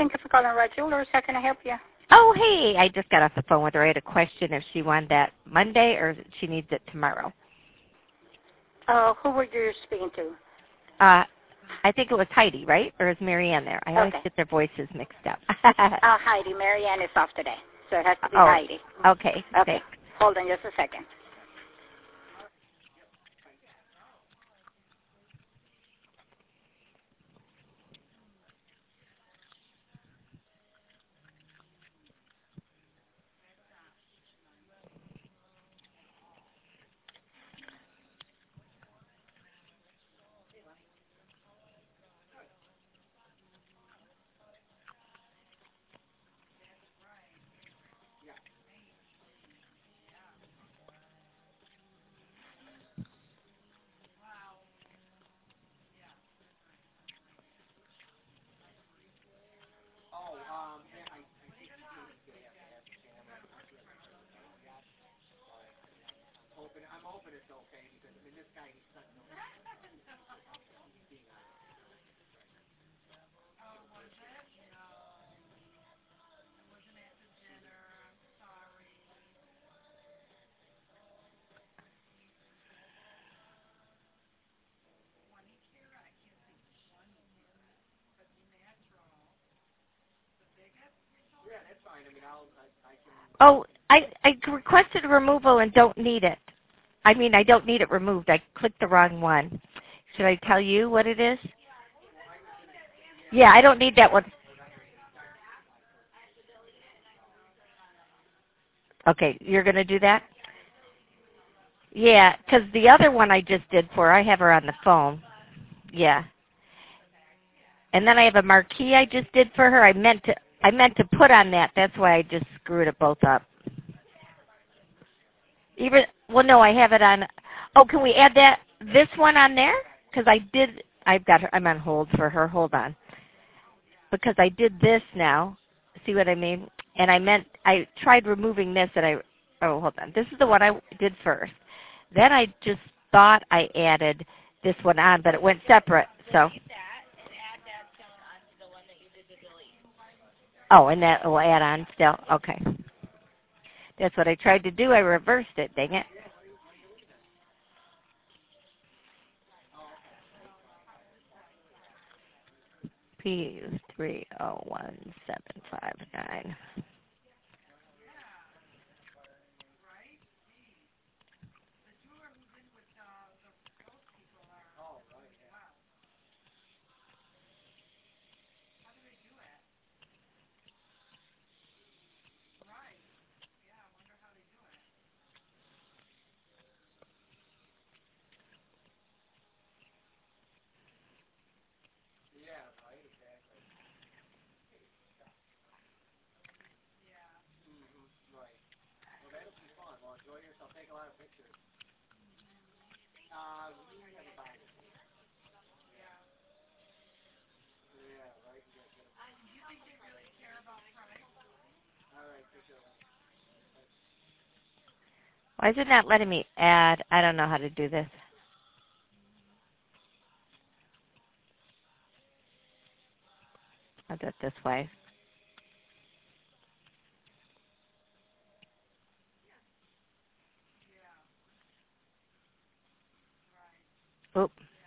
Thank you for calling Red Jewelers. How can I help you? Oh, hey, I just got off the phone with her. I had a question if she wanted that Monday or she needs it tomorrow. Who were you speaking to? I think it was Heidi, right? Or is Marianne there? I always get their voices mixed up. Heidi. Marianne is off today, so it has to be Heidi. Okay. Okay. Hold on just a second. Oh, I requested removal and don't need it. I mean, I don't need it removed. I clicked the wrong one. Should I tell you what it is? Yeah, I don't need that one. Okay, you're going to do that? Yeah, because the other one I just did for her, I have her on the phone. Yeah. And then I have a marquee I just did for her. I meant to put on that. That's why I just screwed it both up. Well, no, I have it on. Oh, can we add this one on there? Because I've got her. I'm on hold for her. Hold on. Because I did this now. See what I mean? And I tried removing this and hold on. This is the one I did first. Then I just thought I added this one on, but it went separate. So. Oh, and that will add on still? Okay. That's what I tried to do. I reversed it. Dang it. P301759. Why is it not letting me add? I don't know how to do this. I'll do it this way. Oop.